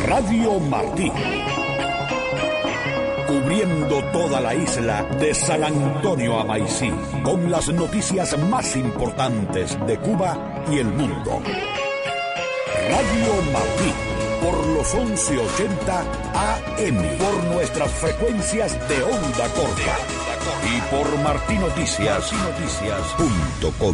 Radio Martí. Cubriendo toda la isla de San Antonio a Maicí, con las noticias más importantes de Cuba y el mundo. Radio Martí, por los 1180 AM, por nuestras frecuencias de onda corta y por martinoticias.com.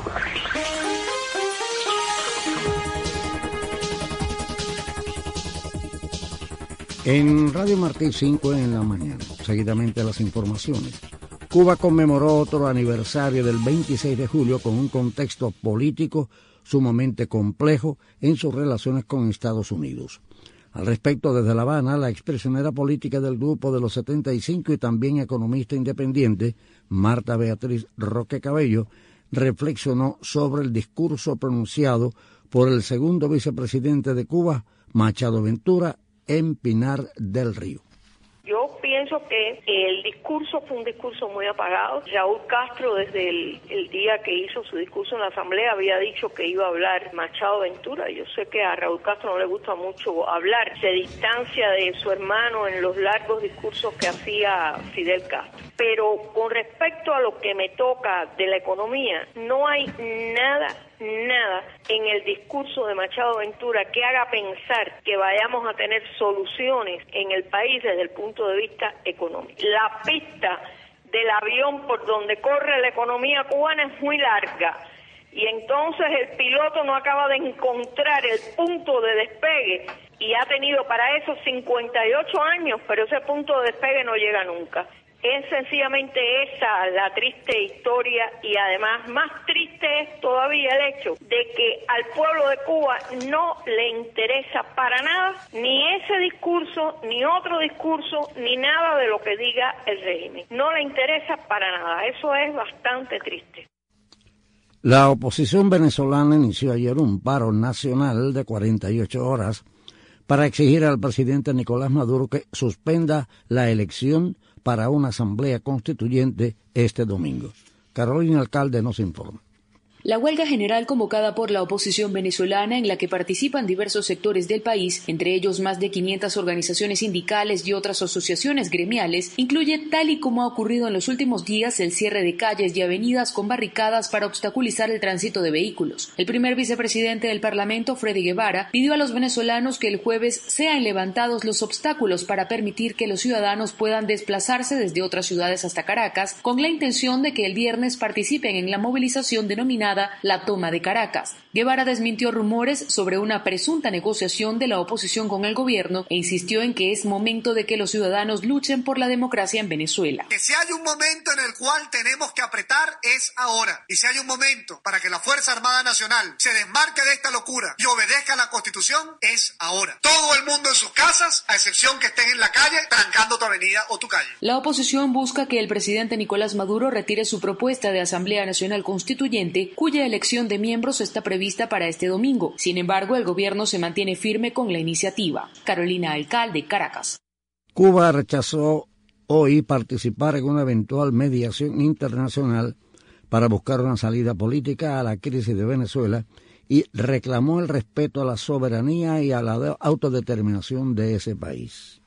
En Radio Martí, 5 en la mañana, seguidamente las informaciones. Cuba conmemoró otro aniversario del 26 de julio con un contexto político sumamente complejo en sus relaciones con Estados Unidos. Al respecto, desde La Habana, la expresionera política del Grupo de los 75 y también economista independiente, Marta Beatriz Roque Cabello, reflexionó sobre el discurso pronunciado por el segundo vicepresidente de Cuba, Machado Ventura, en Pinar del Río. Yo pienso que el discurso fue un discurso muy apagado. Raúl Castro, desde el día que hizo su discurso en la Asamblea, había dicho que iba a hablar Machado Ventura. Yo sé que a Raúl Castro no le gusta mucho hablar. Se distancia de su hermano en los largos discursos que hacía Fidel Castro. Pero con respecto a lo que me toca de la economía, no hay nada en el discurso de Machado Ventura que haga pensar que vayamos a tener soluciones en el país desde el punto de vista económico. La pista del avión por donde corre la economía cubana es muy larga y entonces el piloto no acaba de encontrar el punto de despegue y ha tenido para eso 58 años, pero ese punto de despegue no llega nunca. Es sencillamente esa la triste historia y además más triste es todavía el hecho de que al pueblo de Cuba no le interesa para nada ni ese discurso, ni otro discurso, ni nada de lo que diga el régimen. No le interesa para nada. Eso es bastante triste. La oposición venezolana inició ayer un paro nacional de 48 horas para exigir al presidente Nicolás Maduro que suspenda la elección para una asamblea constituyente este domingo. Carolina Alcalde nos informa. La huelga general convocada por la oposición venezolana, en la que participan diversos sectores del país, entre ellos más de 500 organizaciones sindicales y otras asociaciones gremiales, incluye, tal y como ha ocurrido en los últimos días, el cierre de calles y avenidas con barricadas para obstaculizar el tránsito de vehículos. El primer vicepresidente del Parlamento, Freddy Guevara, pidió a los venezolanos que el jueves sean levantados los obstáculos para permitir que los ciudadanos puedan desplazarse desde otras ciudades hasta Caracas, con la intención de que el viernes participen en la movilización denominada la toma de Caracas. Guevara desmintió rumores sobre una presunta negociación de la oposición con el gobierno e insistió en que es momento de que los ciudadanos luchen por la democracia en Venezuela. Que si hay un momento en el cual tenemos que apretar es ahora. Y si hay un momento para que la Fuerza Armada Nacional se desmarque de esta locura y obedezca a la Constitución es ahora. Todo el mundo en sus casas, a excepción que estén en la calle trancando tu avenida o tu calle. La oposición busca que el presidente Nicolás Maduro retire su propuesta de Asamblea Nacional Constituyente, cuya elección de miembros está prevista para este domingo. Sin embargo, el gobierno se mantiene firme con la iniciativa. Carolina Alcalde, Caracas. Cuba rechazó hoy participar en una eventual mediación internacional para buscar una salida política a la crisis de Venezuela y reclamó el respeto a la soberanía y a la autodeterminación de ese país.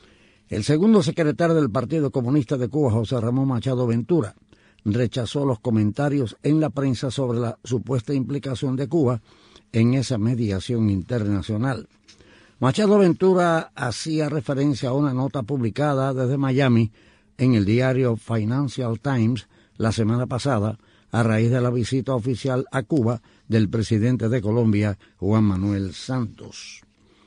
El segundo secretario del Partido Comunista de Cuba, José Ramón Machado Ventura, rechazó los comentarios en la prensa sobre la supuesta implicación de Cuba en esa mediación internacional. Machado Ventura hacía referencia a una nota publicada desde Miami en el diario Financial Times la semana pasada a raíz de la visita oficial a Cuba del presidente de Colombia, Juan Manuel Santos.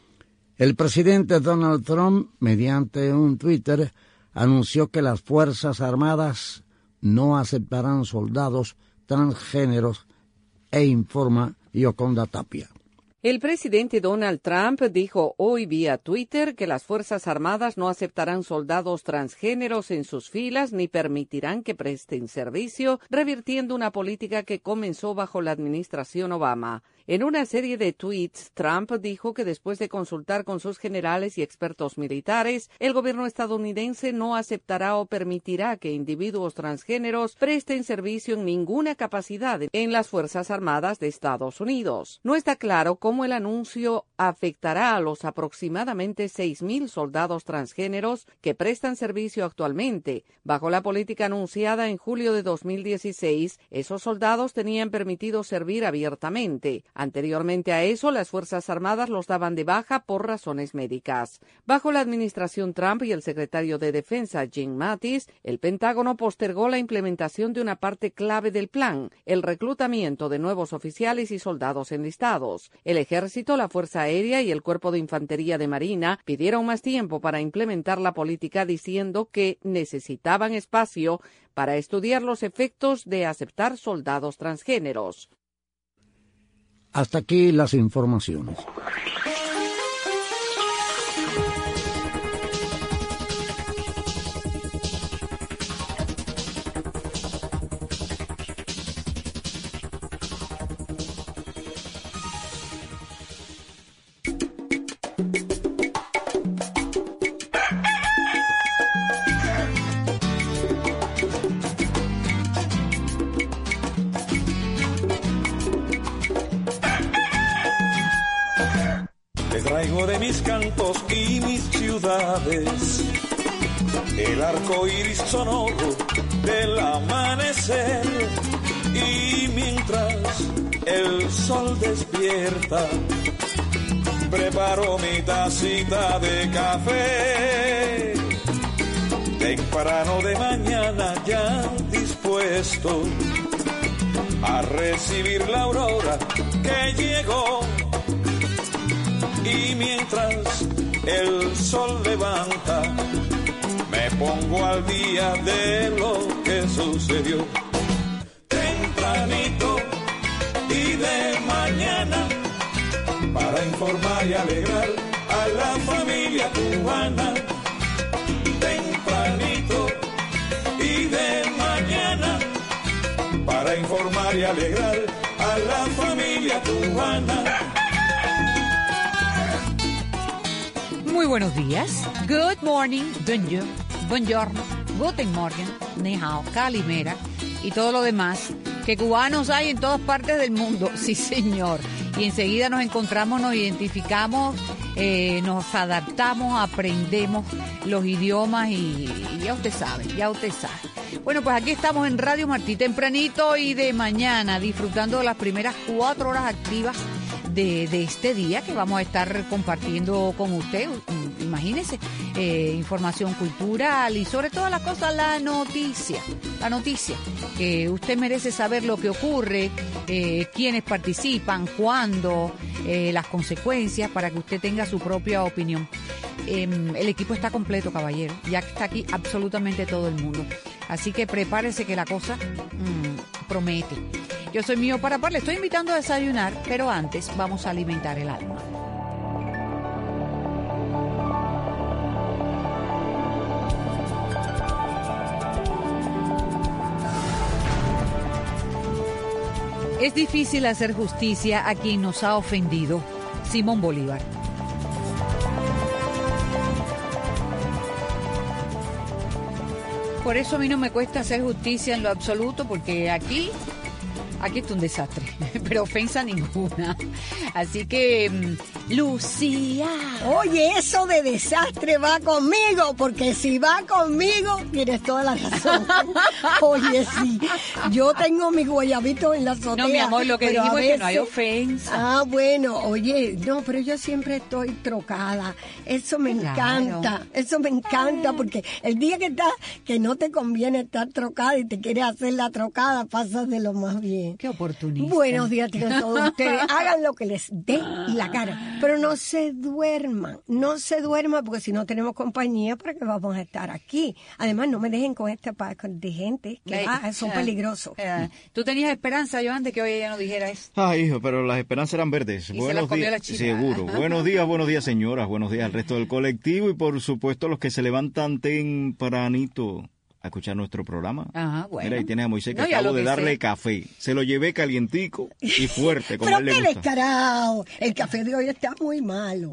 El presidente Donald Trump, mediante un Twitter, anunció que las Fuerzas Armadas no aceptarán soldados transgéneros e informa Yoconda Tapia. El presidente Donald Trump dijo hoy vía Twitter que las Fuerzas Armadas no aceptarán soldados transgéneros en sus filas ni permitirán que presten servicio, revirtiendo una política que comenzó bajo la administración Obama. En una serie de tweets, Trump dijo que después de consultar con sus generales y expertos militares, el gobierno estadounidense no aceptará o permitirá que individuos transgéneros presten servicio en ninguna capacidad en las Fuerzas Armadas de Estados Unidos. No está claro cómo el anuncio afectará a los aproximadamente 6.000 soldados transgéneros que prestan servicio actualmente. Bajo la política anunciada en julio de 2016, esos soldados tenían permitido servir abiertamente. Anteriormente a eso, las Fuerzas Armadas los daban de baja por razones médicas. Bajo la administración Trump y el secretario de Defensa Jim Mattis, el Pentágono postergó la implementación de una parte clave del plan, el reclutamiento de nuevos oficiales y soldados enlistados. El Ejército, la Fuerza Aérea y el Cuerpo de Infantería de Marina pidieron más tiempo para implementar la política, diciendo que necesitaban espacio para estudiar los efectos de aceptar soldados transgéneros. Hasta aquí las informaciones. Traigo de mis cantos y mis ciudades el arco iris sonoro del amanecer, y mientras el sol despierta preparo mi tacita de café. Temprano de mañana ya dispuesto a recibir la aurora que llegó. Y mientras el sol levanta, me pongo al día de lo que sucedió. Tempranito y de mañana, para informar y alegrar a la familia cubana. Tempranito y de mañana, para informar y alegrar a la familia cubana. Muy buenos días. Good morning, buongiorno, guten Morgen, ni hao, calimera y todo lo demás que cubanos hay en todas partes del mundo. Sí, señor. Y enseguida nos encontramos, nos identificamos, nos adaptamos, aprendemos los idiomas y ya usted sabe. Bueno, pues aquí estamos en Radio Martí tempranito y de mañana, disfrutando de las primeras 4 horas activas de este día que vamos a estar compartiendo con usted. Imagínese, información cultural y sobre todas las cosas la noticia, que usted merece saber lo que ocurre, quiénes participan, cuándo, las consecuencias, para que usted tenga su propia opinión. El equipo está completo, caballero, ya está aquí absolutamente todo el mundo, así que prepárese que la cosa promete. Yo soy Mío Parapar, le estoy invitando a desayunar, pero antes vamos a alimentar el alma. Es difícil hacer justicia a quien nos ha ofendido. Simón Bolívar. Por eso a mí no me cuesta hacer justicia en lo absoluto, porque aquí es un desastre, pero ofensa ninguna. Así que, Lucía. Oye, eso de desastre va conmigo, porque si va conmigo, tienes toda la razón. Oye, sí, yo tengo mis guayabitos en la azotea. No, mi amor, lo que dijimos es que no hay ofensa. Ah, bueno, oye, no, pero yo siempre estoy trocada. Eso me encanta, porque el día que no te conviene estar trocada y te quieres hacer la trocada, pasas de lo más bien. Qué oportunista. Buenos días a todos ustedes. Hagan lo que les dé la cara, pero no se duerman, porque si no tenemos compañía, ¿para qué vamos a estar aquí? Además, no me dejen con este pack de gente que son peligrosos. ¿Tú tenías esperanza, Joan, de que hoy ella no dijera eso? Hijo, pero las esperanzas eran verdes. Y buenos días, seguro. Buenos días, señoras. Buenos días al resto del colectivo y, por supuesto, los que se levantan tempranito a escuchar nuestro programa. Ajá, bueno. Mira, ahí tienes a Moisés, que acabo de darle café. Se lo llevé calientico y fuerte, como pero a él le qué gusta. descarado. El café de hoy está muy malo.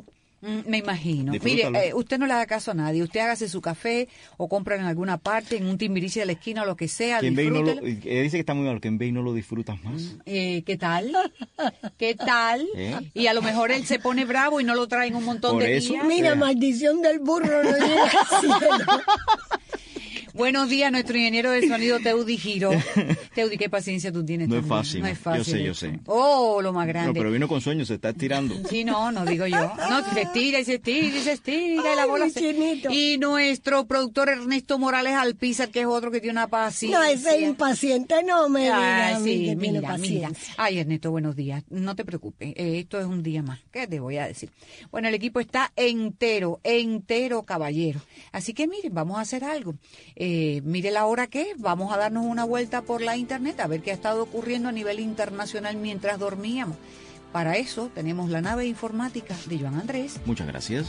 Me imagino. Disfrútalo. Mire, usted no le haga caso a nadie. Usted hágase su café o compra en alguna parte, en un Timbiriche de la esquina o lo que sea. Quien ve y disfrútelo. dice que está muy mal, quien ve y no lo disfrutas más. ¿Qué tal? ¿Qué tal? Y a lo mejor él se pone bravo y no lo trae en un montón Por de eso, días. Mira, maldición del burro no llega al cielo. Buenos días, nuestro ingeniero de sonido, Teudi Giro. Teudi, qué paciencia tú tienes. No es también. fácil. No es fácil. Yo sé. Oh, lo más grande. No, pero vino con sueño, se está estirando. Sí, no digo yo. No, se estira y se estira y se estira y la Ay, bola mi se... chinito. Y nuestro productor Ernesto Morales Alpizar, que es otro que tiene una paciencia. No, ese impaciente no me diga a mí sí, que tiene mira. paciencia. Ay, Ernesto, buenos días. No te preocupes, esto es un día más. ¿Qué te voy a decir? Bueno, el equipo está entero, caballero. Así que miren, vamos a hacer algo. Mire la hora que es, vamos a darnos una vuelta por la internet a ver qué ha estado ocurriendo a nivel internacional mientras dormíamos. Para eso tenemos la nave informática de Joan Andrés. Muchas gracias.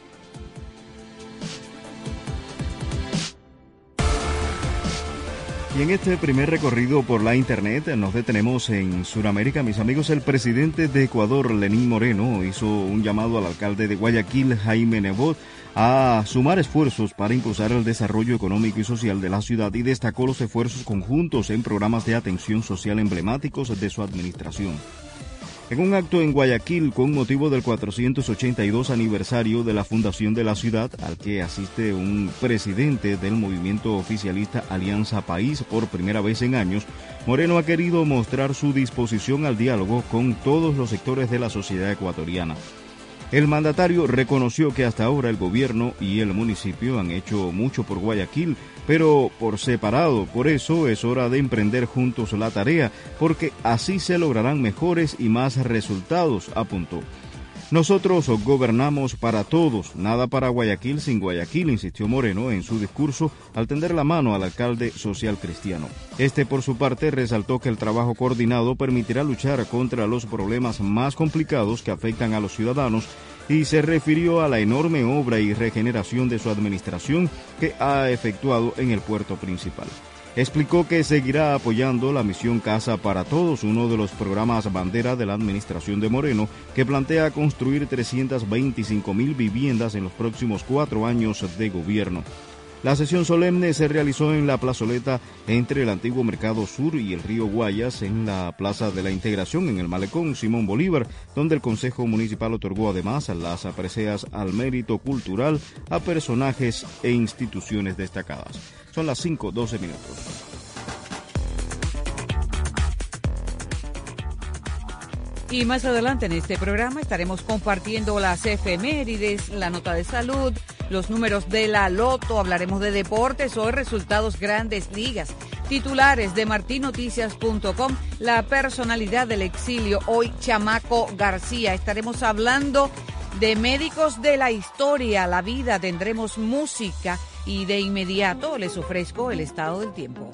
Y en este primer recorrido por la internet nos detenemos en Sudamérica. Mis amigos, el presidente de Ecuador, Lenín Moreno, hizo un llamado al alcalde de Guayaquil, Jaime Nebot, a sumar esfuerzos para impulsar el desarrollo económico y social de la ciudad y destacó los esfuerzos conjuntos en programas de atención social emblemáticos de su administración. En un acto en Guayaquil con motivo del 482 aniversario de la fundación de la ciudad, al que asiste un presidente del movimiento oficialista Alianza País por primera vez en años, Moreno ha querido mostrar su disposición al diálogo con todos los sectores de la sociedad ecuatoriana. El mandatario reconoció que hasta ahora el gobierno y el municipio han hecho mucho por Guayaquil, pero por separado. Por eso es hora de emprender juntos la tarea, porque así se lograrán mejores y más resultados, apuntó. Nosotros gobernamos para todos, nada para Guayaquil sin Guayaquil, insistió Moreno en su discurso al tender la mano al alcalde social cristiano. Este, por su parte, resaltó que el trabajo coordinado permitirá luchar contra los problemas más complicados que afectan a los ciudadanos y se refirió a la enorme obra y regeneración de su administración que ha efectuado en el puerto principal. Explicó que seguirá apoyando la misión Casa para Todos, uno de los programas bandera de la administración de Moreno, que plantea construir 325,000 viviendas en los próximos 4 años de gobierno. La sesión solemne se realizó en la plazoleta entre el antiguo Mercado Sur y el río Guayas, en la Plaza de la Integración, en el Malecón Simón Bolívar, donde el Consejo Municipal otorgó además las preseas al mérito cultural a personajes e instituciones destacadas. Son las 5:12 minutos. Y más adelante en este programa estaremos compartiendo las efemérides, la nota de salud, los números de la Loto, hablaremos de deportes, hoy resultados Grandes Ligas, titulares de martinoticias.com, la personalidad del exilio, hoy Chamaco García. Estaremos hablando de médicos de la historia, la vida, tendremos música y de inmediato les ofrezco el estado del tiempo.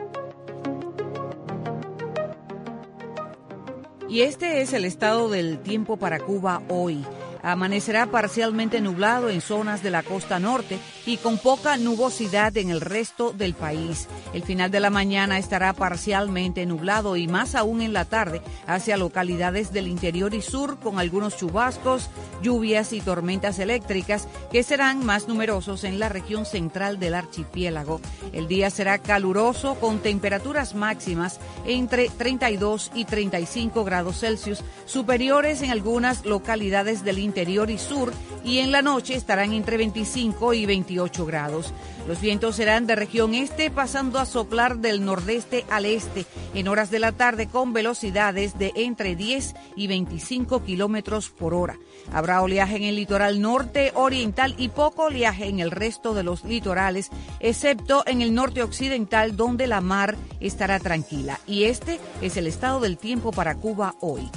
Y este es el estado del tiempo para Cuba hoy. Amanecerá parcialmente nublado en zonas de la costa norte y con poca nubosidad en el resto del país. El final de la mañana estará parcialmente nublado y más aún en la tarde hacia localidades del interior y sur con algunos chubascos, lluvias y tormentas eléctricas que serán más numerosos en la región central del archipiélago. El día será caluroso con temperaturas máximas entre 32 y 35 grados Celsius, superiores en algunas localidades del interior y sur, y en la noche estarán entre 25 y 28 grados. Los vientos serán de región este, pasando a soplar del nordeste al este en horas de la tarde con velocidades de entre 10 y 25 kilómetros por hora. Habrá oleaje en el litoral norte, oriental y poco oleaje en el resto de los litorales, excepto en el norte occidental, donde la mar estará tranquila. Y este es el estado del tiempo para Cuba hoy.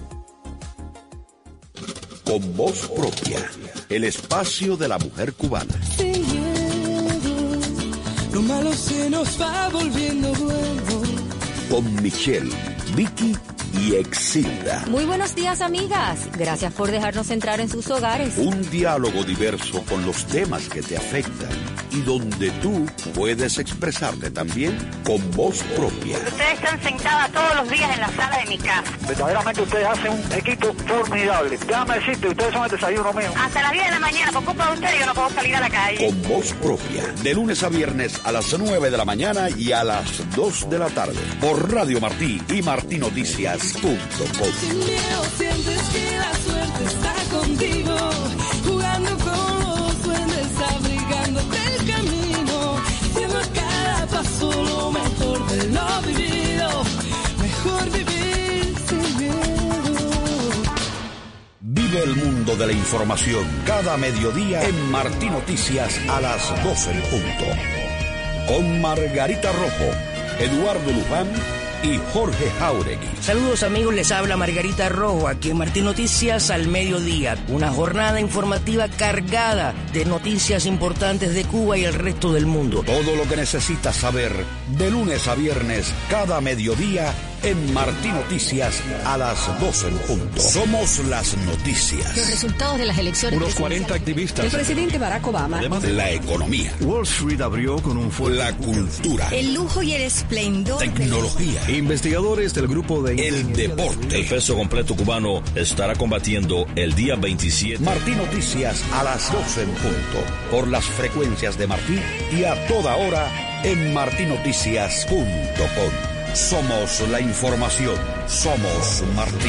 Con voz propia, el espacio de la mujer cubana. Sin miedo, lo malo se nos va volviendo bueno. Con Michelle, Vicky y Exilda. Muy buenos días, amigas. Gracias por dejarnos entrar en sus hogares. Un diálogo diverso con los temas que te afectan. y donde tú puedes expresarte también con voz propia. Ustedes están sentadas todos los días en la sala de mi casa. Verdaderamente ustedes hacen un equipo formidable. Déjame decirte, ustedes son el desayuno mío. Hasta las 10 de la mañana, por culpa de ustedes yo no puedo salir a la calle. Con voz propia, de lunes a viernes a las 9 de la mañana y a las 2 de la tarde. Por Radio Martí y martinoticias.com. Sin miedo sientes que la suerte está contigo, jugando con los duendes, abrigándote el camino, haciendo a cada paso lo mejor de lo vivido, mejor vivir sin miedo. Vive el mundo de la información cada mediodía en Martí Noticias a las 12 en punto. Con Margarita Rojo, Eduardo Luján y Jorge Jauregui. Saludos amigos, les habla Margarita Rojo, aquí en Martí Noticias al mediodía. Una jornada informativa cargada de noticias importantes de Cuba y el resto del mundo. Todo lo que necesitas saber de lunes a viernes cada mediodía en Martí Noticias a las 12 en punto. Somos las noticias. Los resultados de las elecciones. Unos 40 activistas. El presidente Barack Obama. Además, la economía. Wall Street abrió con un fuerte. La cultura. El lujo y el esplendor. Tecnología. Investigadores del grupo de... El deporte. El peso completo cubano estará combatiendo el día 27. Martí Noticias a las 12 en punto. Por las frecuencias de Martí y a toda hora en martinoticias.com. Somos la información. Somos Martí.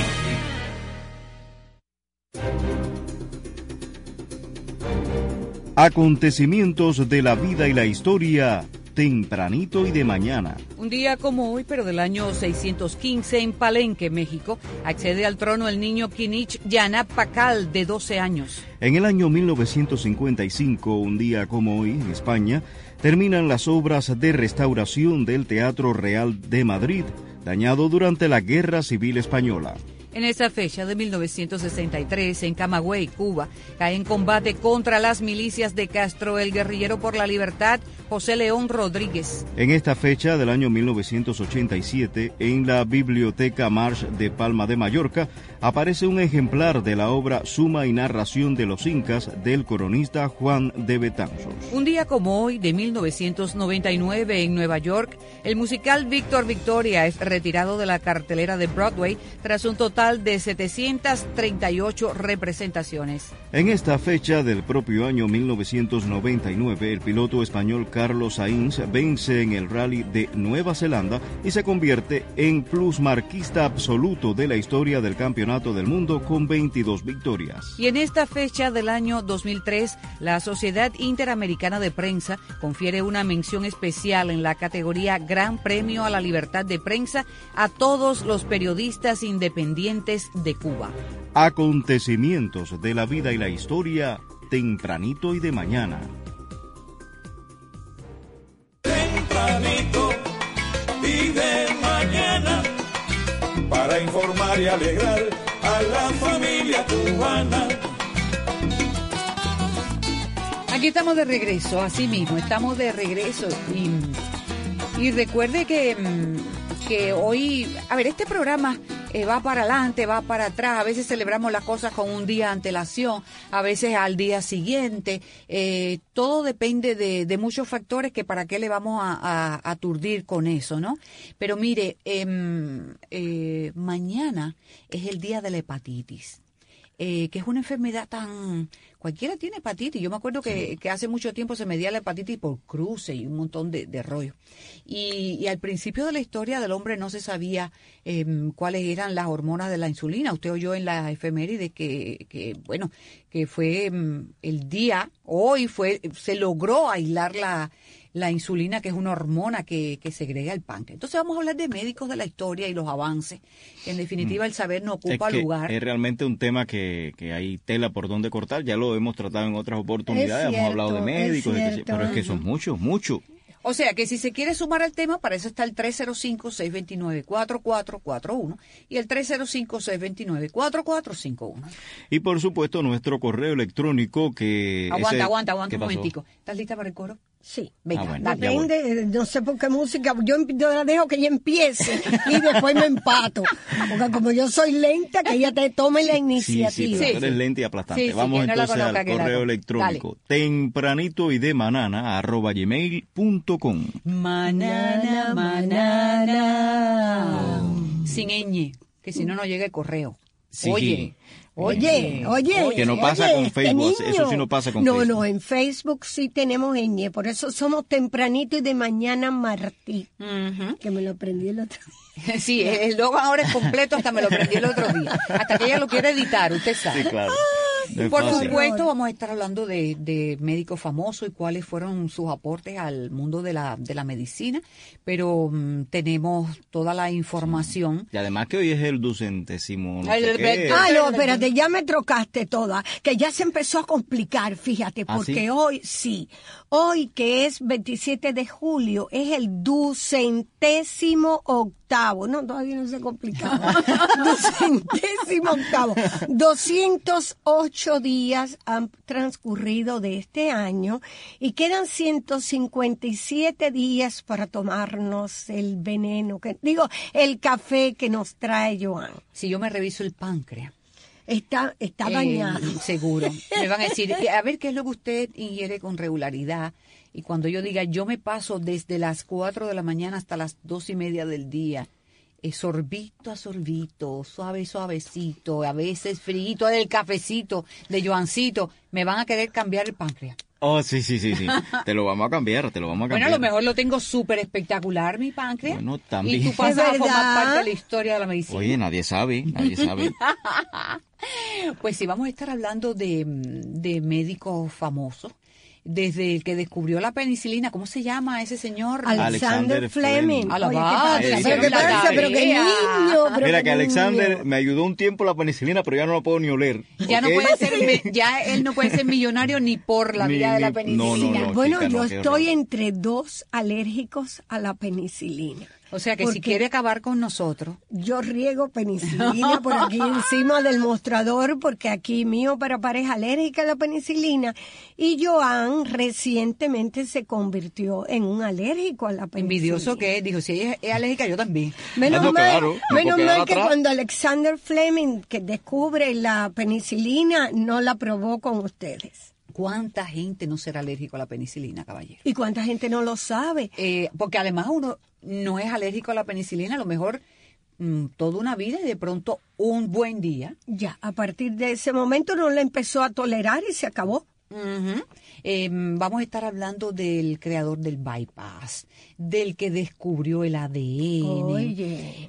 Acontecimientos de la vida y la historia, tempranito y de mañana. Un día como hoy, pero del año 615, en Palenque, México, accede al trono el niño Kinich Yanab Pakal, de 12 años. En el año 1955, un día como hoy, en España, terminan las obras de restauración del Teatro Real de Madrid, dañado durante la Guerra Civil Española. En esa fecha de 1963, en Camagüey, Cuba, cae en combate contra las milicias de Castro el guerrillero por la libertad José León Rodríguez. En esta fecha del año 1987, en la Biblioteca March de Palma de Mallorca, aparece un ejemplar de la obra Suma y Narración de los Incas del coronista Juan de Betanzos. Un día como hoy, de 1999, en Nueva York, el musical Víctor Victoria es retirado de la cartelera de Broadway tras un total de 738 representaciones. En esta fecha del propio año 1999, el piloto español Carlos Sainz vence en el Rally de Nueva Zelanda y se convierte en plusmarquista absoluto de la historia del Campeonato del Mundo con 22 victorias. Y en esta fecha del año 2003, la Sociedad Interamericana de Prensa confiere una mención especial en la categoría Gran Premio a la Libertad de Prensa a todos los periodistas independientes de Cuba. Acontecimientos de la vida y la historia, tempranito y de mañana. Tempranito y de mañana, para informar y alegrar a la familia cubana. Aquí estamos de regreso, así mismo, estamos de regreso. Y recuerde que hoy, a ver, este programa va para adelante, va para atrás, a veces celebramos las cosas con un día de antelación, a veces al día siguiente, todo depende de muchos factores que para qué le vamos a aturdir con eso, ¿no? Pero mire, mañana es el día de la hepatitis. Que es una enfermedad tan... Cualquiera tiene hepatitis. Yo me acuerdo que hace mucho tiempo se medía la hepatitis por cruce y un montón de rollo. Y al principio de la historia del hombre no se sabía cuáles eran las hormonas de la insulina. Usted oyó en la efeméride que fue el día, hoy se logró aislar la insulina, que es una hormona que segrega el páncreas. Entonces vamos a hablar de médicos de la historia y los avances. En definitiva, el saber no ocupa lugar. Es realmente un tema que hay tela por donde cortar. Ya lo hemos tratado en otras oportunidades. Hemos hablado de médicos, pero es que son muchos. O sea, que si se quiere sumar al tema, para eso está el 305-629-4441 y el 305-629-4451. Y por supuesto nuestro correo electrónico que... Aguanta un momentico. ¿Estás lista para el coro? Sí. Venga, bueno, depende, no sé por qué música, yo la dejo que ella empiece y después me empato. Porque como yo soy lenta, que ella te tome la iniciativa. Sí, pero tú eres lenta y aplastante. Sí, Vamos que no la entonces conozca, al que la correo conozca. electrónico tempranitoydemanana@gmail.com. Manana. Sin ñ, que si no, no llega el correo. Sí. Oye. Que no pasa con Facebook, eso sí no pasa con Facebook. No, en Facebook sí tenemos ñ, por eso somos Tempranito y de Mañana Martí, que me lo aprendí el otro día. Sí, el logo ahora es completo, hasta me lo aprendí el otro día. Hasta que ella lo quiere editar, usted sabe. Sí, claro. No es Por fácil. supuesto, vamos a estar hablando de médicos famosos y cuáles fueron sus aportes al mundo de la medicina, pero tenemos toda la información. Y además que hoy es el 200º. No, espérate, ya me trocaste toda, que ya se empezó a complicar, fíjate, ¿Ah, porque sí? hoy que es 27 de julio, es el 208º, no, todavía no se complicaba, 208º, 208 días han transcurrido de este año y quedan 157 días para tomarnos el veneno, el café que nos trae Joan. Si yo me reviso el páncreas. Está dañado. Seguro. Me van a decir, a ver qué es lo que usted ingiere con regularidad. Y cuando yo diga, yo me paso desde las 4 de la mañana hasta las 2:30 del día, sorbito a sorbito, suavecito, a veces frito del cafecito de Joancito, me van a querer cambiar el páncreas. Oh, sí. Te lo vamos a cambiar. Bueno, a lo mejor lo tengo súper espectacular, mi páncreas. Bueno, también. Y tú pasas a formar parte de la historia de la medicina. Oye, nadie sabe. Pues sí, vamos a estar hablando de médicos famosos. Desde el que descubrió la penicilina, ¿cómo se llama ese señor? Alexander Fleming. A la Oye, base, ¿qué pasa? Pero qué niño. Mira que Alexander me ayudó un tiempo la penicilina, pero ya no lo puedo ni oler. Ya ¿ok? no puede ser, ya él no puede ser millonario ni por la vía de la penicilina. No, Bueno, chica, yo qué estoy horror. entre dos alérgicos a la penicilina. O sea que Porque si quiere acabar con nosotros. Yo riego penicilina por aquí encima del mostrador porque aquí mío para pareja alérgica a la penicilina y Joan recientemente se convirtió en un alérgico a la penicilina. Envidioso que es, dijo, si ella es alérgica, yo también. Menos mal que atrás. cuando Alexander Fleming que descubre la penicilina no la probó con ustedes. ¿Cuánta gente no será alérgico a la penicilina, caballero? ¿Y cuánta gente no lo sabe? Porque además uno no es alérgico a la penicilina, a lo mejor toda una vida y de pronto un buen día. Ya, a partir de ese momento no la empezó a tolerar y se acabó. Vamos a estar hablando del creador del bypass, del que descubrió el ADN, Oye.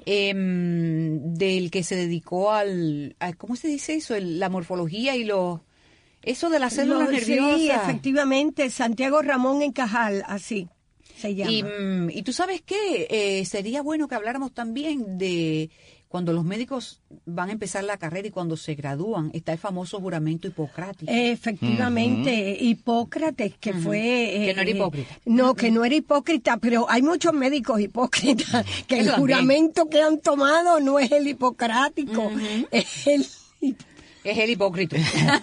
Del que se dedicó ¿cómo se dice eso? La morfología y eso de las células nerviosas. Sí, efectivamente, Santiago Ramón Encajal, así se llama. Y tú sabes qué, sería bueno que habláramos también de cuando los médicos van a empezar la carrera y cuando se gradúan, está el famoso juramento hipocrático. Efectivamente, Hipócrates, que fue... que no era hipócrita. No, que no era hipócrita, pero hay muchos médicos hipócritas, que el Eso juramento que han tomado no es el hipocrático, es el... Es el hipócrita.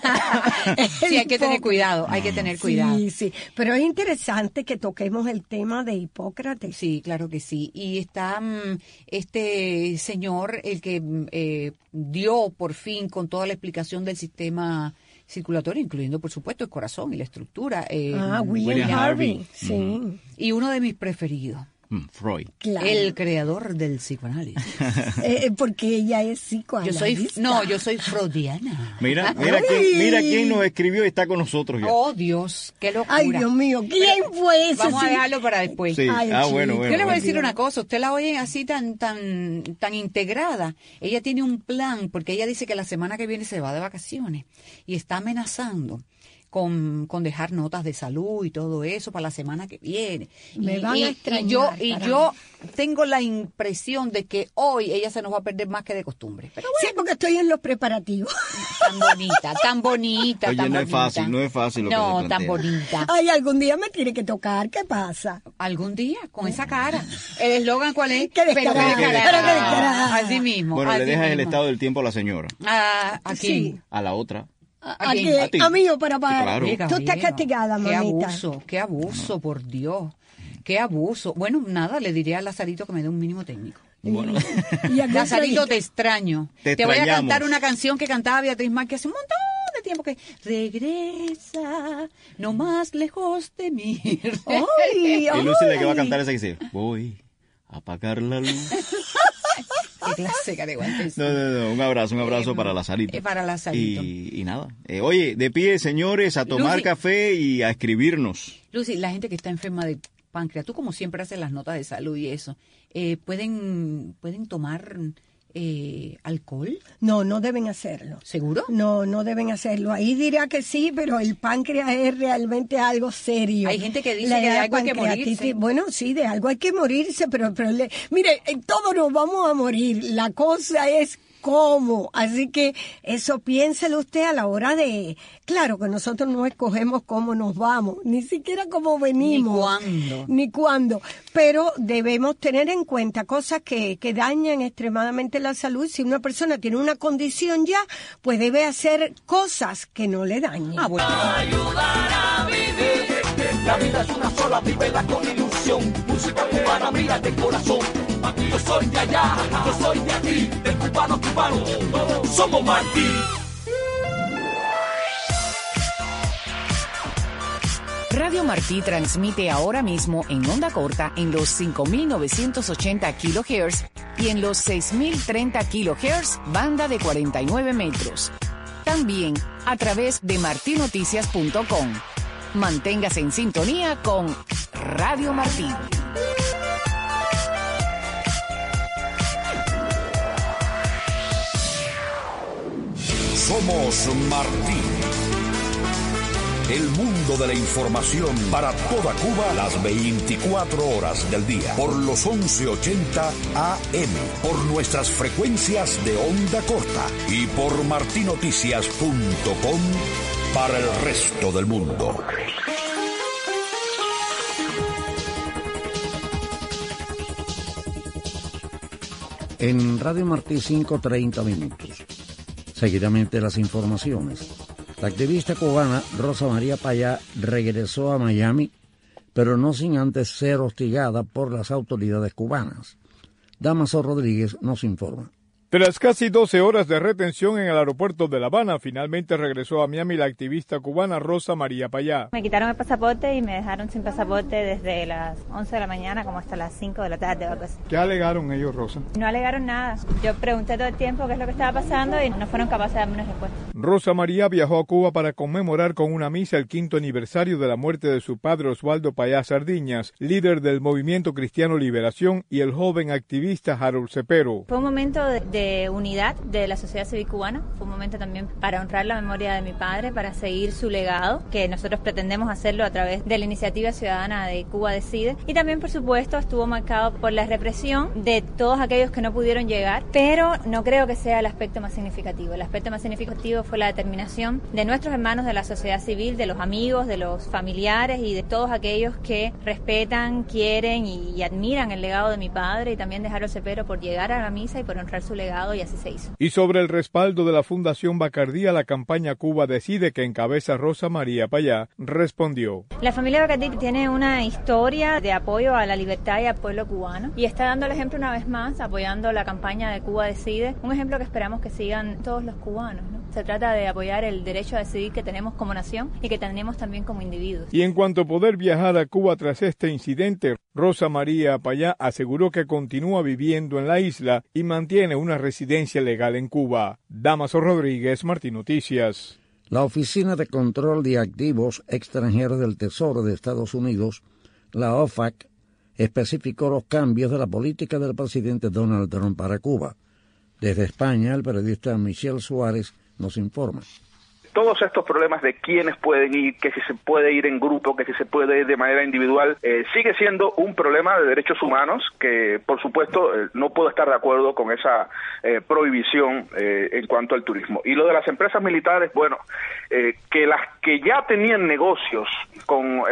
Sí, hay que tener cuidado, Sí, pero es interesante que toquemos el tema de Hipócrates. Sí, claro que sí. Y está este señor, el que dio por fin con toda la explicación del sistema circulatorio, incluyendo, por supuesto, el corazón y la estructura. William Harvey. Sí. Y uno de mis preferidos. Freud. Claro. El creador del psicoanálisis. Porque ella es psicoanalista. Yo soy freudiana. Mira quién nos escribió y está con nosotros ya. Oh, Dios, qué locura. Ay, Dios mío, ¿quién fue ese? Vamos a dejarlo para después. Sí. Bueno. Yo le voy a decir una cosa, usted la oye así tan integrada. Ella tiene un plan, porque ella dice que la semana que viene se va de vacaciones y está amenazando con dejar notas de salud y todo eso para la semana que viene. Me van a extrañar. Y yo tengo la impresión de que hoy ella se nos va a perder más que de costumbre. Pero bueno, sí, porque estoy en los preparativos. Tan bonita. Oye, no es fácil lo que se plantea. No, tan bonita. Ay, algún día me tiene que tocar, ¿qué pasa? Algún día, con esa cara. ¿El eslogan cuál es? Qué descarada. Así mismo. Bueno, así le dejas el mismo. estado del tiempo a la señora. ¿A quién? A la otra. ¿A ti? A mí o para pagar. Claro. Tú estás castigada, mamita. Qué abuso, por Dios. Qué abuso. Bueno, nada, le diré a Lazarito que me dé un mínimo técnico. Bueno. Lazarito, te extraño. Te voy a extrañamos. cantar una canción que cantaba Beatriz Márquez hace un montón de tiempo, que regresa, no más lejos de mí. Ay, Y Lucy le que va a cantar esa que dice, voy a apagar la luz. Qué clase de guantes. No, un abrazo para Lazarito. Para Lazarito. Y nada. Oye, de pie, señores, a tomar Lucy. café y a escribirnos. Lucy, la gente que está enferma de páncreas, tú como siempre haces las notas de salud y eso, ¿pueden tomar alcohol? No, no deben hacerlo. ¿Seguro? No, no deben hacerlo. Ahí dirá que sí, pero el páncreas es realmente algo serio. Hay gente que dice que de algo hay que morirse. Bueno, sí, de algo hay que morirse, pero mire, todos nos vamos a morir. La cosa es cómo. Así que eso piénselo usted a la hora de... Claro que nosotros no escogemos cómo nos vamos, ni siquiera cómo venimos. Ni cuándo. Pero debemos tener en cuenta cosas que dañan extremadamente la salud. Si una persona tiene una condición ya, pues debe hacer cosas que no le dañen. Ayudar a vivir. La vida es una sola, vívela con ilusión. Música cubana, mira de corazón. Yo soy de allá, yo soy de aquí, del cubano cubano, somos Martí. Radio Martí transmite ahora mismo en onda corta en los 5.980 kHz y en los 6.030 kHz, banda de 49 metros. También a través de martinoticias.com. Manténgase en sintonía con Radio Martí. Somos Martí. El mundo de la información para toda Cuba las 24 horas del día. Por los 1180 AM. Por nuestras frecuencias de onda corta. Y por martinoticias.com para el resto del mundo. En Radio Martí 5:30 minutos. Seguidamente las informaciones. La activista cubana Rosa María Payá regresó a Miami, pero no sin antes ser hostigada por las autoridades cubanas. Damaso Rodríguez nos informa. Tras casi 12 horas de retención en el aeropuerto de La Habana, finalmente regresó a Miami la activista cubana Rosa María Payá. Me quitaron el pasaporte y me dejaron sin pasaporte desde las 11 de la mañana como hasta las 5 de la tarde o algo así. ¿Qué alegaron ellos, Rosa? No alegaron nada. Yo pregunté todo el tiempo qué es lo que estaba pasando y no fueron capaces de darme una respuesta. Rosa María viajó a Cuba para conmemorar con una misa el 5º aniversario de la muerte de su padre Osvaldo Payá Sardiñas, líder del Movimiento Cristiano Liberación, y el joven activista Harold Cepero. Fue un momento de unidad de la sociedad civil cubana, fue un momento también para honrar la memoria de mi padre, para seguir su legado, que nosotros pretendemos hacerlo a través de la iniciativa ciudadana de Cuba Decide, y también por supuesto estuvo marcado por la represión de todos aquellos que no pudieron llegar, pero no creo que sea el aspecto más significativo. El aspecto más significativo fue la determinación de nuestros hermanos de la sociedad civil, de los amigos, de los familiares y de todos aquellos que respetan, quieren y admiran el legado de mi padre, y también de Harold Cepero por llegar a la misa y por honrar su legado, y así se hizo. Y sobre el respaldo de la Fundación Bacardí a la campaña Cuba Decide que encabeza Rosa María Payá, respondió. La familia Bacardí tiene una historia de apoyo a la libertad y al pueblo cubano y está dando el ejemplo una vez más, apoyando la campaña de Cuba Decide, un ejemplo que esperamos que sigan todos los cubanos, ¿no? Se trata de apoyar el derecho a decidir que tenemos como nación y que tenemos también como individuos. Y en cuanto a poder viajar a Cuba tras este incidente, Rosa María Payá aseguró que continúa viviendo en la isla y mantiene una residencia legal en Cuba. Damaso Rodríguez, Martín Noticias. La Oficina de Control de Activos Extranjeros del Tesoro de Estados Unidos, la OFAC, especificó los cambios de la política del presidente Donald Trump para Cuba. Desde España, el periodista Michel Suárez nos informa. Todos estos problemas de quiénes pueden ir, que si se puede ir en grupo, que si se puede ir de manera individual, sigue siendo un problema de derechos humanos que, por supuesto, no puedo estar de acuerdo con esa prohibición en cuanto al turismo. Y lo de las empresas militares, bueno, que las que ya tenían negocios con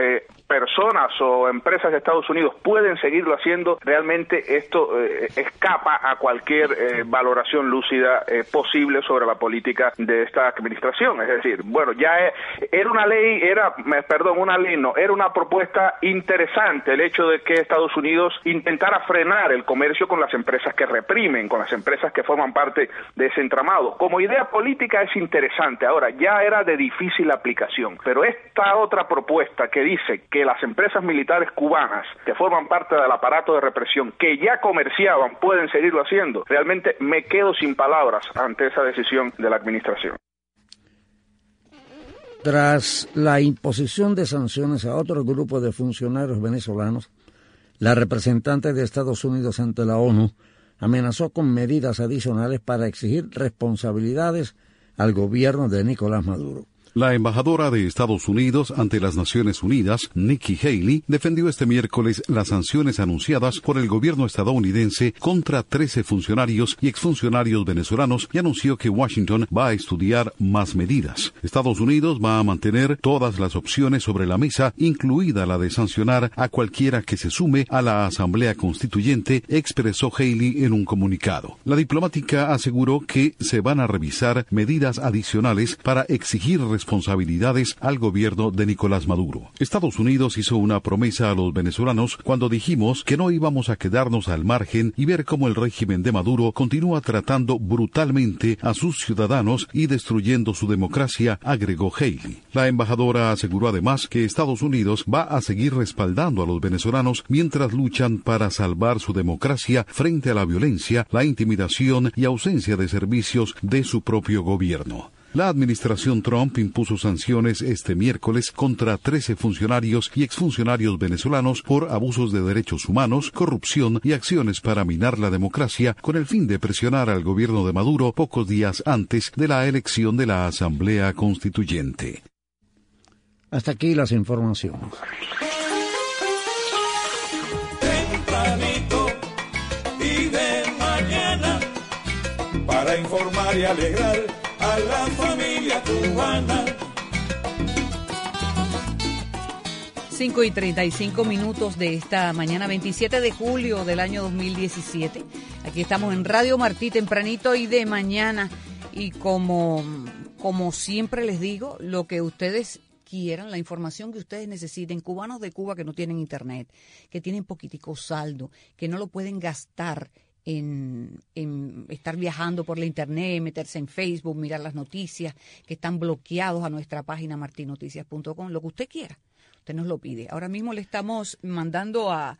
personas o empresas de Estados Unidos pueden seguirlo haciendo, realmente esto escapa a cualquier valoración lúcida posible sobre la política de esta administración. Es decir, bueno, ya era una propuesta interesante el hecho de que Estados Unidos intentara frenar el comercio con las empresas que reprimen, con las empresas que forman parte de ese entramado. Como idea política es interesante, ahora ya era de difícil aplicación, pero esta otra propuesta que dice que las empresas militares cubanas que forman parte del aparato de represión, que ya comerciaban, pueden seguirlo haciendo, realmente me quedo sin palabras ante esa decisión de la administración. Tras la imposición de sanciones a otro grupo de funcionarios venezolanos, la representante de Estados Unidos ante la ONU amenazó con medidas adicionales para exigir responsabilidades al gobierno de Nicolás Maduro. La embajadora de Estados Unidos ante las Naciones Unidas, Nikki Haley, defendió este miércoles las sanciones anunciadas por el gobierno estadounidense contra 13 funcionarios y exfuncionarios venezolanos y anunció que Washington va a estudiar más medidas. Estados Unidos va a mantener todas las opciones sobre la mesa, incluida la de sancionar a cualquiera que se sume a la Asamblea Constituyente, expresó Haley en un comunicado. La diplomática aseguró que se van a revisar medidas adicionales para exigir responsabilidades al gobierno de Nicolás Maduro. Estados Unidos hizo una promesa a los venezolanos cuando dijimos que no íbamos a quedarnos al margen y ver cómo el régimen de Maduro continúa tratando brutalmente a sus ciudadanos y destruyendo su democracia, agregó Haley. La embajadora aseguró además que Estados Unidos va a seguir respaldando a los venezolanos mientras luchan para salvar su democracia frente a la violencia, la intimidación y ausencia de servicios de su propio gobierno. La administración Trump impuso sanciones este miércoles contra 13 funcionarios y exfuncionarios venezolanos por abusos de derechos humanos, corrupción y acciones para minar la democracia, con el fin de presionar al gobierno de Maduro pocos días antes de la elección de la Asamblea Constituyente. Hasta aquí las informaciones. Tempranito y de mañana, para informar y alegrar a la familia cubana. 5:35 de esta mañana, 27 de julio del año 2017. Aquí estamos en Radio Martí, tempranito y de mañana. Y como siempre les digo, lo que ustedes quieran, la información que ustedes necesiten, cubanos de Cuba que no tienen internet, que tienen poquitico saldo, que no lo pueden gastar en estar viajando por la internet, meterse en Facebook, mirar las noticias, que están bloqueados a nuestra página martinoticias.com, lo que usted quiera, usted nos lo pide. Ahora mismo le estamos mandando a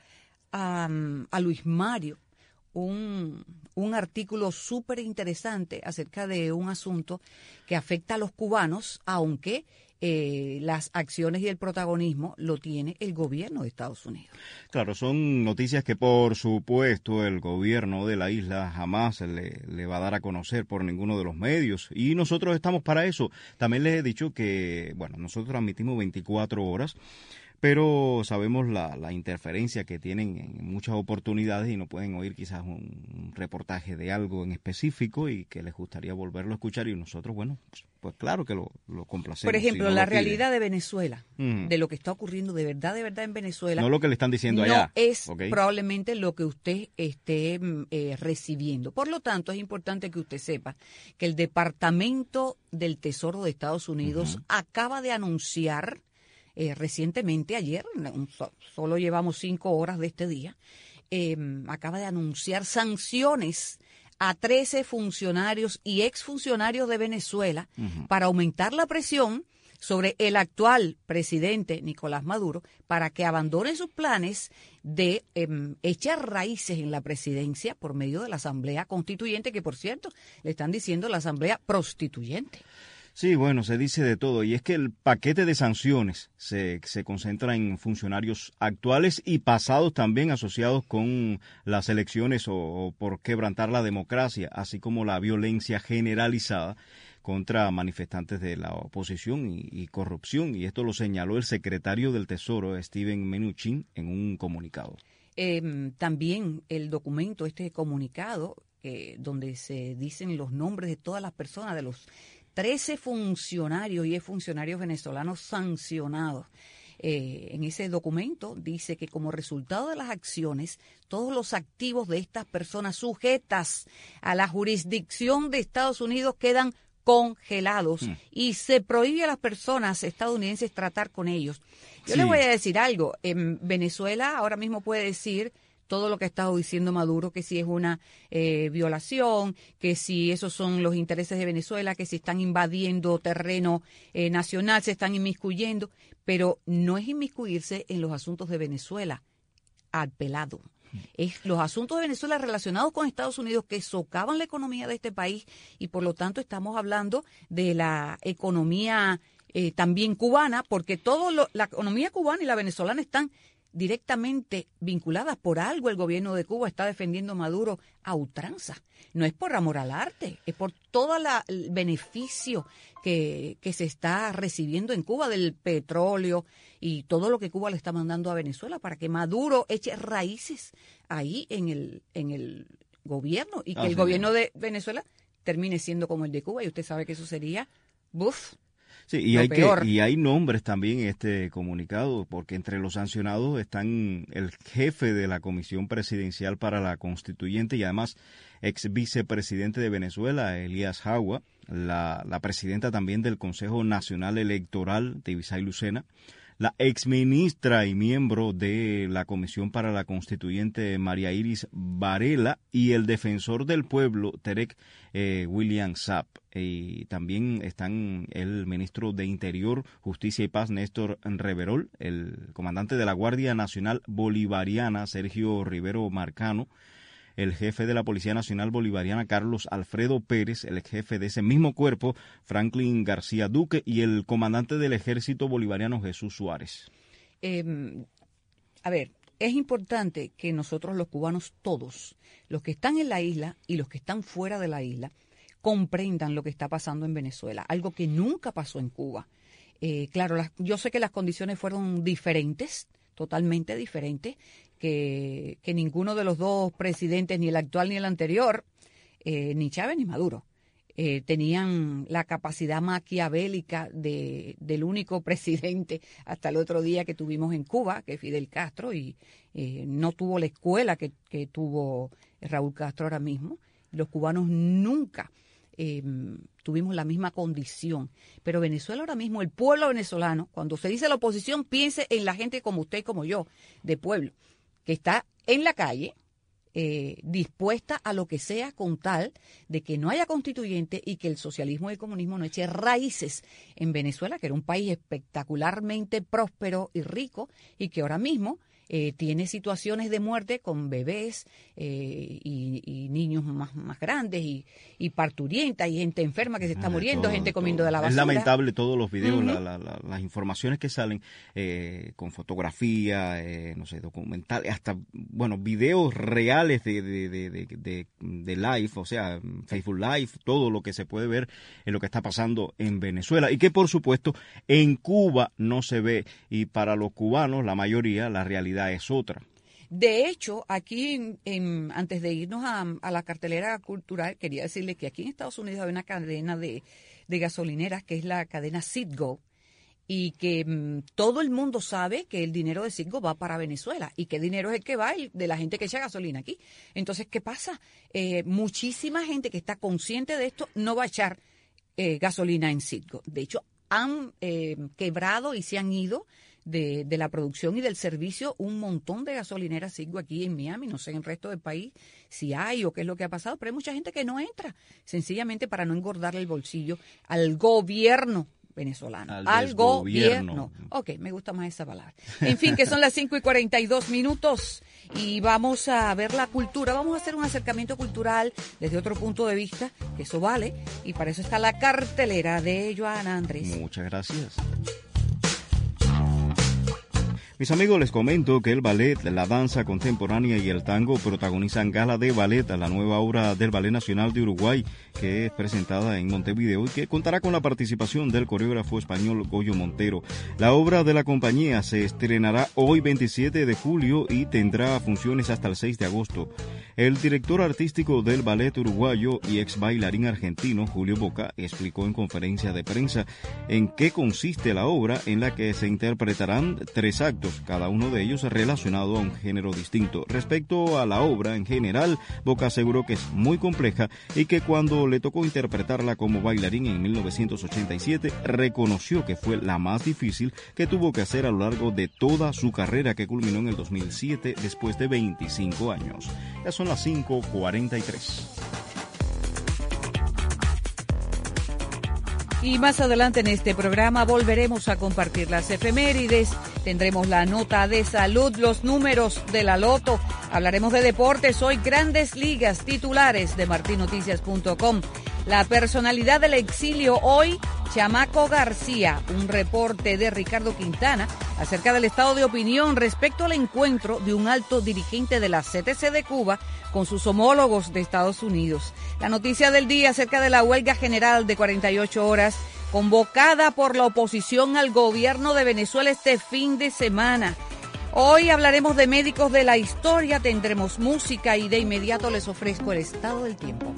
Luis Mario un artículo súper interesante acerca de un asunto que afecta a los cubanos, aunque las acciones y el protagonismo lo tiene el gobierno de Estados Unidos. Claro, son noticias que por supuesto el gobierno de la isla jamás le va a dar a conocer por ninguno de los medios, y nosotros estamos para eso. También les he dicho que, bueno, nosotros transmitimos 24 horas, pero sabemos la interferencia que tienen en muchas oportunidades y no pueden oír quizás un reportaje de algo en específico y que les gustaría volverlo a escuchar, y nosotros, bueno, pues claro que lo complacemos. Por ejemplo, si no la realidad de Venezuela, de lo que está ocurriendo de verdad en Venezuela. No lo que le están diciendo allá. No es probablemente lo que usted esté recibiendo. Por lo tanto, es importante que usted sepa que el Departamento del Tesoro de Estados Unidos acaba de anunciar recientemente, ayer, solo llevamos 5 horas de este día, acaba de anunciar sanciones a 13 funcionarios y exfuncionarios de Venezuela para aumentar la presión sobre el actual presidente Nicolás Maduro para que abandone sus planes de echar raíces en la presidencia por medio de la Asamblea Constituyente, que por cierto le están diciendo la Asamblea Prostituyente. Sí, bueno, se dice de todo, y es que el paquete de sanciones se concentra en funcionarios actuales y pasados también asociados con las elecciones o por quebrantar la democracia, así como la violencia generalizada contra manifestantes de la oposición y corrupción, y esto lo señaló el secretario del Tesoro, Steven Mnuchin, en un comunicado. También el documento, este comunicado, donde se dicen los nombres de todas las personas, de los 13 funcionarios y exfuncionarios venezolanos sancionados en ese documento dice que como resultado de las acciones, todos los activos de estas personas sujetas a la jurisdicción de Estados Unidos quedan congelados y se prohíbe a las personas estadounidenses tratar con ellos. Yo les voy a decir algo. En Venezuela ahora mismo puede decir todo lo que ha estado diciendo Maduro, que si es una violación, que si esos son los intereses de Venezuela, que si están invadiendo terreno nacional, se están inmiscuyendo, pero no es inmiscuirse en los asuntos de Venezuela al pelado. Es los asuntos de Venezuela relacionados con Estados Unidos que socavan la economía de este país y por lo tanto estamos hablando de la economía también cubana, porque la economía cubana y la venezolana están directamente vinculadas. Por algo el gobierno de Cuba está defendiendo a Maduro a ultranza. No es por amor al arte, es por todo el beneficio que se está recibiendo en Cuba del petróleo y todo lo que Cuba le está mandando a Venezuela para que Maduro eche raíces ahí en el gobierno y que el gobierno de Venezuela termine siendo como el de Cuba, y usted sabe que eso sería ¡buf! Sí, y hay nombres también en este comunicado, porque entre los sancionados están el jefe de la Comisión Presidencial para la Constituyente y además ex vicepresidente de Venezuela, Elías Jagua, la presidenta también del Consejo Nacional Electoral, Tibisay Lucena, la exministra y miembro de la Comisión para la Constituyente, María Iris Varela, y el defensor del pueblo, Tarek William Saab. Y también están el ministro de Interior, Justicia y Paz, Néstor Reverol, el comandante de la Guardia Nacional Bolivariana, Sergio Rivero Marcano, el jefe de la Policía Nacional Bolivariana, Carlos Alfredo Pérez, el jefe de ese mismo cuerpo, Franklin García Duque, y el comandante del Ejército Bolivariano, Jesús Suárez. A ver, es importante que nosotros los cubanos todos, los que están en la isla y los que están fuera de la isla, comprendan lo que está pasando en Venezuela, algo que nunca pasó en Cuba. Claro, yo sé que las condiciones fueron diferentes, totalmente diferentes, que ninguno de los dos presidentes, ni el actual ni el anterior, ni Chávez ni Maduro, tenían la capacidad maquiavélica del único presidente hasta el otro día que tuvimos en Cuba, que es Fidel Castro, y no tuvo la escuela que tuvo Raúl Castro ahora mismo. Los cubanos nunca tuvimos la misma condición. Pero Venezuela ahora mismo, el pueblo venezolano, cuando se dice la oposición, piense en la gente como usted y como yo, de pueblo, que está en la calle, dispuesta a lo que sea con tal de que no haya constituyente y que el socialismo y el comunismo no eche raíces en Venezuela, que era un país espectacularmente próspero y rico y que ahora mismo tiene situaciones de muerte con bebés y niños más grandes y parturientas y gente enferma que se está muriendo, gente comiendo de la basura. Es lamentable todos los videos, las informaciones que salen con fotografía, no sé, documentales, hasta, bueno, videos reales de live, o sea, Facebook Live, todo lo que se puede ver en lo que está pasando en Venezuela y que, por supuesto, en Cuba no se ve, y para los cubanos, la mayoría, la realidad es otra. De hecho, aquí, antes de irnos a la cartelera cultural, quería decirles que aquí en Estados Unidos hay una cadena de gasolineras que es la cadena Citgo, y que todo el mundo sabe que el dinero de Citgo va para Venezuela y que dinero es el que va de la gente que echa gasolina aquí. Entonces, ¿qué pasa? Muchísima gente que está consciente de esto no va a echar gasolina en Citgo. De hecho, han quebrado y se han ido de la producción y del servicio un montón de gasolineras Citgo aquí en Miami, no sé en el resto del país si hay o qué es lo que ha pasado, pero hay mucha gente que no entra, sencillamente para no engordarle el bolsillo al gobierno venezolano, al gobierno. Ok, me gusta más esa palabra. En fin, que son las 5:42 y vamos a ver la cultura, vamos a hacer un acercamiento cultural desde otro punto de vista, que eso vale, y para eso está la cartelera de Joana Andrés. Muchas gracias. Mis amigos, les comento que el ballet, la danza contemporánea y el tango protagonizan Gala de Ballet, la nueva obra del Ballet Nacional de Uruguay, que es presentada en Montevideo y que contará con la participación del coreógrafo español Goyo Montero. La obra de la compañía se estrenará hoy 27 de julio y tendrá funciones hasta el 6 de agosto. El director artístico del ballet uruguayo y ex bailarín argentino, Julio Boca, explicó en conferencia de prensa en qué consiste la obra, en la que se interpretarán 3 actos, cada uno de ellos relacionado a un género distinto. Respecto a la obra en general, Boca aseguró que es muy compleja y que cuando le tocó interpretarla como bailarín en 1987, reconoció que fue la más difícil que tuvo que hacer a lo largo de toda su carrera, que culminó en el 2007 después de 25 años. Ya son las 5:43. Y más adelante en este programa volveremos a compartir las efemérides, tendremos la nota de salud, los números de la loto, hablaremos de deportes, hoy Grandes Ligas, titulares de martinoticias.com, la personalidad del exilio hoy, Chamaco García, un reporte de Ricardo Quintana acerca del estado de opinión respecto al encuentro de un alto dirigente de la CTC de Cuba con sus homólogos de Estados Unidos. La noticia del día acerca de la huelga general de 48 horas convocada por la oposición al gobierno de Venezuela este fin de semana. Hoy hablaremos de médicos de la historia, tendremos música y de inmediato les ofrezco el estado del tiempo.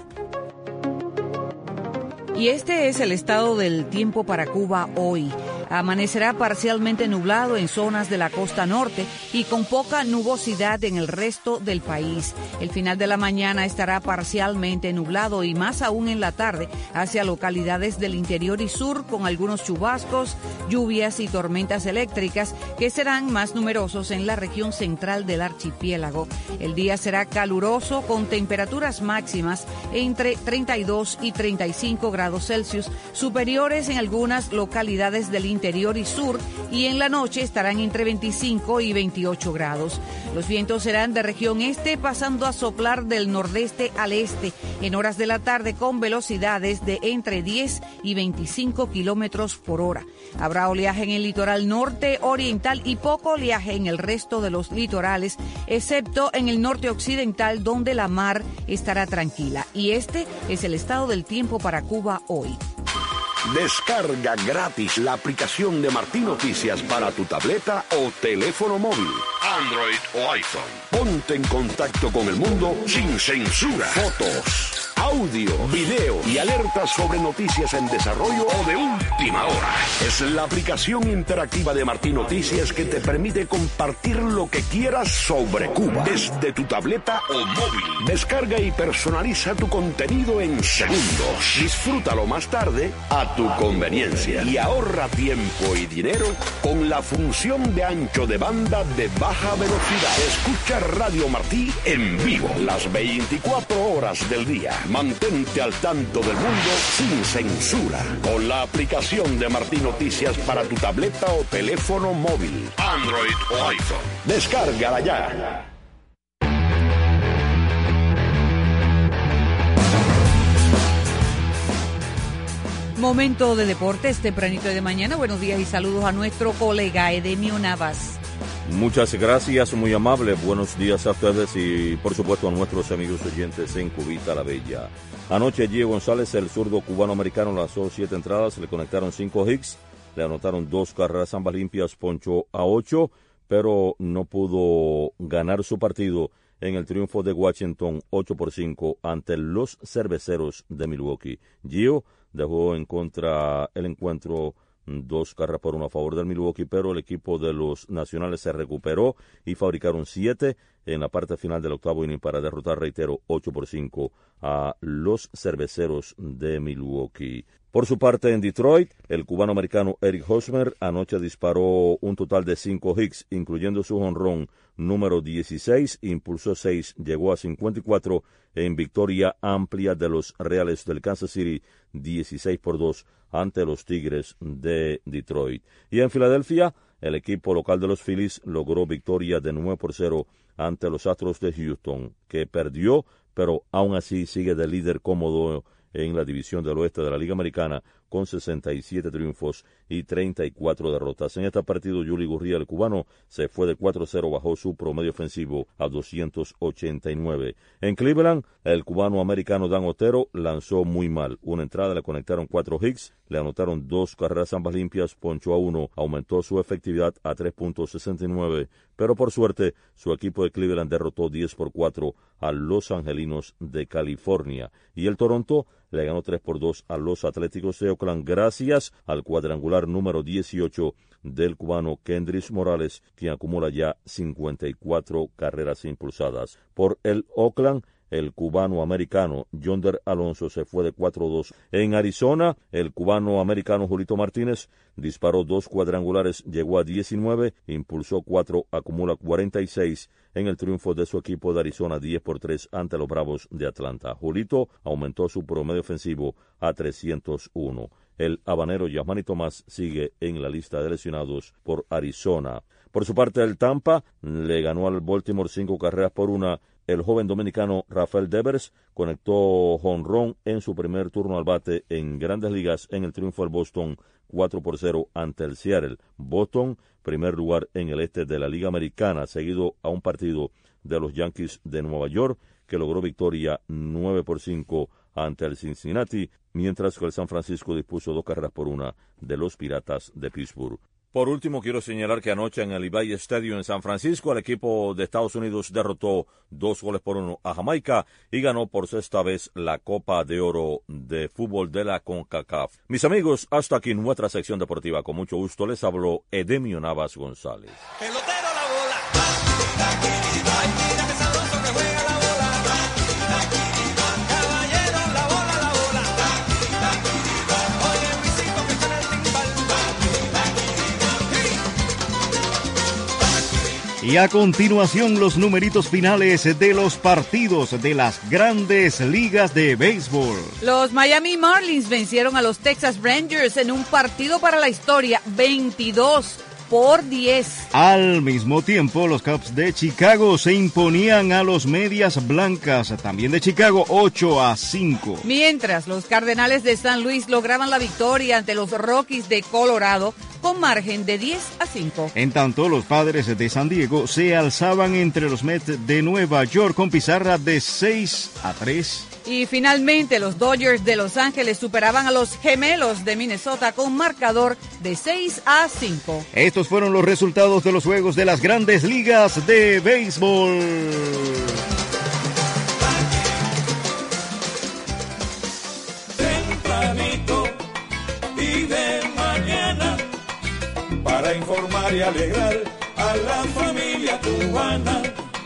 Y este es el estado del tiempo para Cuba hoy. Amanecerá parcialmente nublado en zonas de la costa norte y con poca nubosidad en el resto del país. El final de la mañana estará parcialmente nublado y más aún en la tarde hacia localidades del interior y sur con algunos chubascos, lluvias y tormentas eléctricas que serán más numerosos en la región central del archipiélago. El día será caluroso con temperaturas máximas entre 32 y 35 grados Celsius, superiores en algunas localidades del interior y sur, y en la noche estarán entre 25 y 28 grados. Los vientos serán de región este, pasando a soplar del nordeste al este en horas de la tarde con velocidades de entre 10 y 25 kilómetros por hora. Habrá oleaje en el litoral norte, oriental y poco oleaje en el resto de los litorales, excepto en el norte occidental, donde la mar estará tranquila. Y este es el estado del tiempo para Cuba hoy. Descarga gratis la aplicación de Martín Noticias para tu tableta o teléfono móvil, Android o iPhone. Ponte en contacto con el mundo sin censura. Fotos, audio, video y alertas sobre noticias en desarrollo o de última hora. Es la aplicación interactiva de Martín Noticias que te permite compartir lo que quieras sobre Cuba desde tu tableta o móvil. Descarga y personaliza tu contenido en segundos. Disfrútalo más tarde a tu conveniencia y ahorra tiempo y dinero con la función de ancho de banda de baja velocidad. Escucha Radio Martí en vivo las 24 horas del día. Mantente al tanto del mundo sin censura con la aplicación de Martín Noticias para tu tableta o teléfono móvil, Android o iPhone. Descárgala ya. Momento de deportes, tempranito de mañana. Buenos días y saludos a nuestro colega Edemio Navas. Muchas gracias, muy amable. Buenos días a ustedes y, por supuesto, a nuestros amigos oyentes en Cubita la Bella. Anoche, Gio González, el zurdo cubano-americano, lanzó 7 entradas, le conectaron 5 hits, le anotaron 2 carreras ambas limpias, ponchó a 8, pero no pudo ganar su partido en el triunfo de Washington 8-5 ante los Cerveceros de Milwaukee. Gio dejó en contra el encuentro 2 carreras por 1 a favor del Milwaukee, pero el equipo de los Nacionales se recuperó y fabricaron 7 en la parte final del octavo inning para derrotar, reitero, 8-5 a los Cerveceros de Milwaukee. Por su parte, en Detroit, el cubano-americano Eric Hosmer anoche disparó un total de 5 hits, incluyendo su jonrón número 16, impulsó 6, llegó a 54 en victoria amplia de los Reales del Kansas City, 16-2 ante los Tigres de Detroit. Y en Filadelfia, el equipo local de los Phillies logró victoria de 9-0 ante los Astros de Houston, que perdió, pero aún así sigue de líder cómodo en la división del oeste de la Liga Americana con 67 triunfos y 34 derrotas. En este partido, Yuli Gurría, el cubano, se fue de 4-0, bajó su promedio ofensivo a 289. En Cleveland, el cubano americano Dan Otero lanzó muy mal. Una entrada le conectaron 4 hits, le anotaron 2 carreras ambas limpias, ponchó a 1, aumentó su efectividad a 3.69, pero por suerte su equipo de Cleveland derrotó 10-4 a los Angelinos de California, y el Toronto le ganó 3-2 a los Atléticos de Oakland gracias al cuadrangular número 18 del cubano Kendrys Morales, quien acumula ya 54 carreras impulsadas. Por el Oakland, el cubano-americano Yonder Alonso se fue de 4-2. En Arizona, el cubano-americano Julito Martínez disparó 2 cuadrangulares, llegó a 19, impulsó 4, acumula 46 en el triunfo de su equipo de Arizona 10-3 ante los Bravos de Atlanta. Julito aumentó su promedio ofensivo a 301. El habanero Yasmani Tomás sigue en la lista de lesionados por Arizona. Por su parte, el Tampa le ganó al Baltimore 5-1. El joven dominicano Rafael Devers conectó jonrón en su primer turno al bate en Grandes Ligas en el triunfo del Boston 4-0 ante el Seattle. Boston, primer lugar en el este de la Liga Americana, seguido a un partido de los Yankees de Nueva York, que logró victoria 9-5 ante el Cincinnati, mientras que el San Francisco dispuso 2-1 de los Piratas de Pittsburgh. Por último, quiero señalar que anoche en el Levi Stadium en San Francisco, el equipo de Estados Unidos derrotó 2-1 a Jamaica y ganó por sexta vez la Copa de Oro de fútbol de la CONCACAF. Mis amigos, hasta aquí nuestra sección deportiva. Con mucho gusto les habló Edemio Navas González. Pelotero la bola. Ay, mira qué sabroso que juega la bola. Caballero, la bola, la bola. Oye, Luisito que suena el timbal. Y a continuación los numeritos finales de los partidos de las grandes ligas de béisbol. Los Miami Marlins vencieron a los Texas Rangers en un partido para la historia, 22-10. Al mismo tiempo, los Cubs de Chicago se imponían a los Medias Blancas, también de Chicago, 8-5. Mientras los Cardenales de San Luis lograban la victoria ante los Rockies de Colorado con margen de 10-5. En tanto, los Padres de San Diego se alzaban entre los Mets de Nueva York con pizarra de 6-3. Y finalmente los Dodgers de Los Ángeles superaban a los Gemelos de Minnesota con marcador de 6-5. Estos fueron los resultados de los juegos de las grandes ligas de béisbol. Tempranito y de mañana, para informar y alegrar a la familia cubana.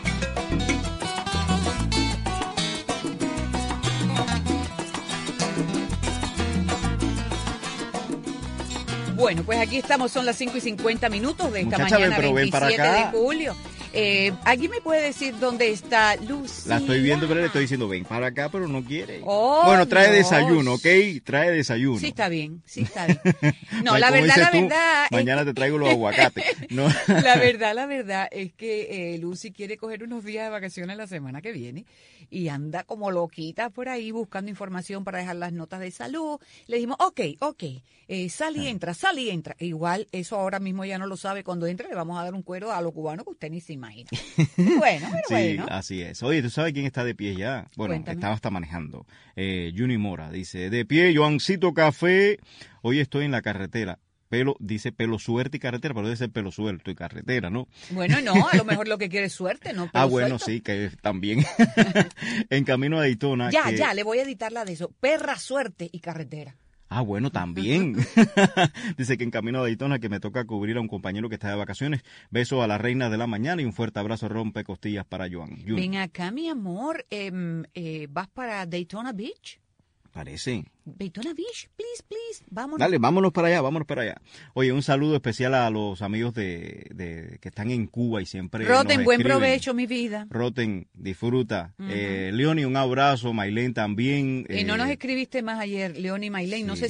Bueno, pues aquí estamos, son las 5:50 de esta Muchacha, mañana, pero ven para 27 acá. de julio. ¿Alguien me puede decir dónde está Lucía? La estoy viendo, pero le estoy diciendo, ven para acá, pero no quiere. Oh, bueno, trae no. desayuno, ¿ok? Trae desayuno. Sí, está bien, sí, está bien. No, Como la dices verdad, tú, es mañana te traigo los aguacates. No. La verdad es que Lucy quiere coger unos días de vacaciones la semana que viene y anda como loquita por ahí buscando información para dejar las notas de salud. Le dijimos, ok, sal y entra. Igual eso ahora mismo ya no lo sabe. Cuando entre le vamos a dar un cuero a los cubanos que usted ni se imagina. Bueno, pero sí, bueno. así es. Oye, ¿tú sabes quién está de pie ya? Bueno, Cuéntame. estaba hasta manejando. Juni Mora dice, de pie, Joancito Café, hoy estoy en la carretera. Dice pelo suerte y carretera, pero debe ser pelo suelto y carretera, ¿no? Bueno, no, a lo mejor lo que quiere es suerte, ¿no? Pelo Bueno, suelto. sí, que también. En camino a Daytona. Ya, le voy a editar la de eso. Perra, suerte y carretera. Bueno, también. Dice que en camino a Daytona que me toca cubrir a un compañero que está de vacaciones. Beso a la reina de la mañana y un fuerte abrazo rompe costillas para Joan. Ven acá, mi amor, ¿vas para Daytona Beach? Parece. Daytona Beach, please, vámonos. Dale, vámonos para allá. Oye, un saludo especial a los amigos de que están en Cuba y siempre Roten, nos buen escriben. provecho, mi vida. Roten, disfruta. Leoni, un abrazo. Maylene también. Y no nos escribiste más ayer, León y Maylene. Sí. No sé si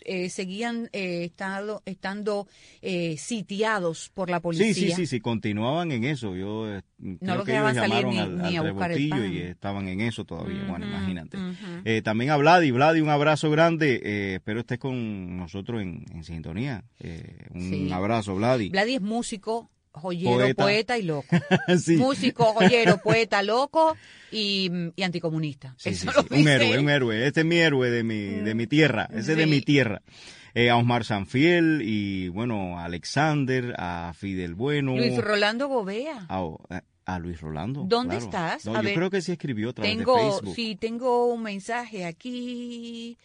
seguían estando sitiados por la policía. Sí, continuaban en eso. Yo no lo creo que ellos dejaban salir llamaron ni a al buscar el revoltillo pan. y estaban en eso todavía. Bueno, imagínate. También a Vladi, un abrazo grande. Espero estés con nosotros en sintonía. Un abrazo, Vladi. Vladi es músico, joyero, poeta y loco. Sí. Músico, joyero, poeta, loco y anticomunista. Sí, un héroe. Este es mi héroe de mi tierra. Ese es de mi tierra. A Osmar Sanfiel y, bueno, a Alexander, a Fidel Bueno. Luis Rolando Gobea. A Luis Rolando. ¿Dónde estás? No, yo creo que sí escribió a través de Facebook. Sí, tengo un mensaje aquí.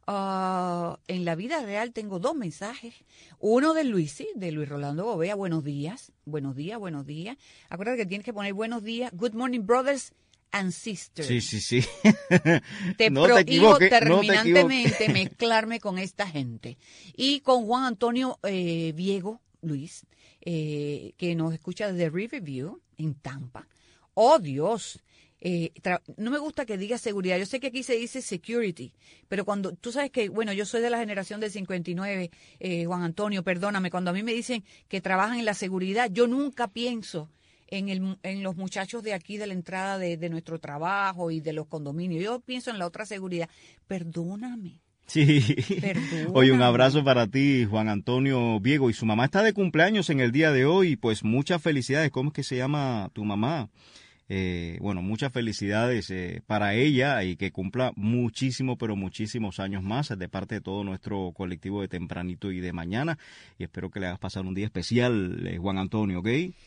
En la vida real tengo 2 mensajes. Uno de Luis Rolando Gobea. Buenos días. Acuérdate que tienes que poner buenos días. Good morning, brothers and sisters. Sí. Te prohíbo terminantemente mezclarme con esta gente. Y con Juan Antonio Viego, Luis, que nos escucha desde Riverview, en Tampa. ¡Oh, Dios! No me gusta que diga seguridad. Yo sé que aquí se dice security, pero cuando tú sabes que, bueno, yo soy de la generación del 59, Juan Antonio, perdóname, cuando a mí me dicen que trabajan en la seguridad, yo nunca pienso en los muchachos de aquí de la entrada de nuestro trabajo y de los condominios. Yo pienso en la otra seguridad. Perdóname. Sí. Perdóname. Oye, un abrazo para ti, Juan Antonio Viego. Y su mamá está de cumpleaños en el día de hoy. Pues muchas felicidades. ¿Cómo es que se llama tu mamá? Bueno, muchas felicidades para ella y que cumpla pero muchísimos años más de parte de todo nuestro colectivo de Tempranito y de Mañana. Y espero que le hagas pasar un día especial, Juan Antonio, ¿ok?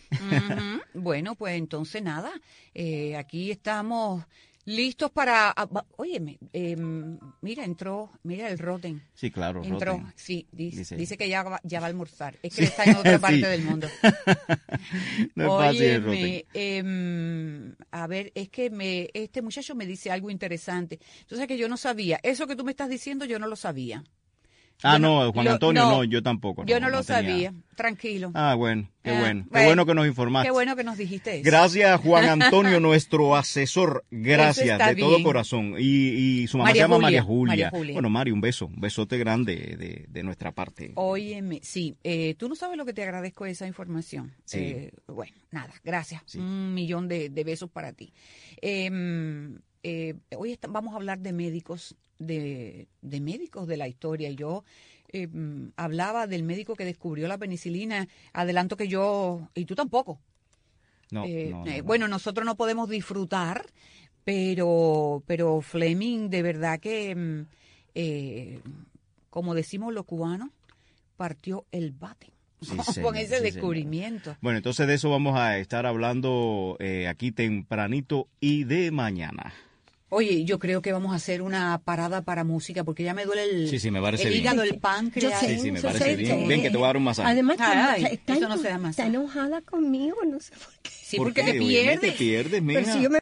Bueno, pues entonces nada, aquí estamos listos para... Óyeme, mira el Roten. Sí, claro, entró, Roten. sí, dice que ya va a almorzar. Es que está en otra parte del mundo. No es fácil el Roten. A ver, es que este muchacho me dice algo interesante. Entonces que yo no sabía. Eso que tú me estás diciendo yo no lo sabía. No, Juan Antonio, no, yo tampoco. Yo no lo sabía, tranquilo. Bueno, qué bueno. Qué bueno que nos informaste. Qué bueno que nos dijiste eso. Gracias, Juan Antonio, nuestro asesor. Gracias, de todo corazón. Y su mamá se llama María Julia. Bueno, María, un besote grande de nuestra parte. Óyeme, sí, tú no sabes lo que te agradezco esa información. Sí. Bueno, nada, gracias. Sí. 1,000,000 de besos para ti. Hoy vamos a hablar de médicos, de médicos de la historia. Y yo hablaba del médico que descubrió la penicilina. Adelanto que yo, y tú tampoco. No. Bueno, nosotros no podemos disfrutar, pero Fleming, de verdad que, como decimos los cubanos, partió el bate. Sí, con ese descubrimiento. Señor. Bueno, entonces de eso vamos a estar hablando aquí tempranito y de mañana. Oye, yo creo que vamos a hacer una parada para música porque ya me duele el hígado, el páncreas. Sí, me parece bien. Ven que te voy a dar un masaje. Además, eso no se da masaje. Está enojada conmigo, no sé por qué. Sí, porque te pierdes. Te pierdes, mija. Pero si yo me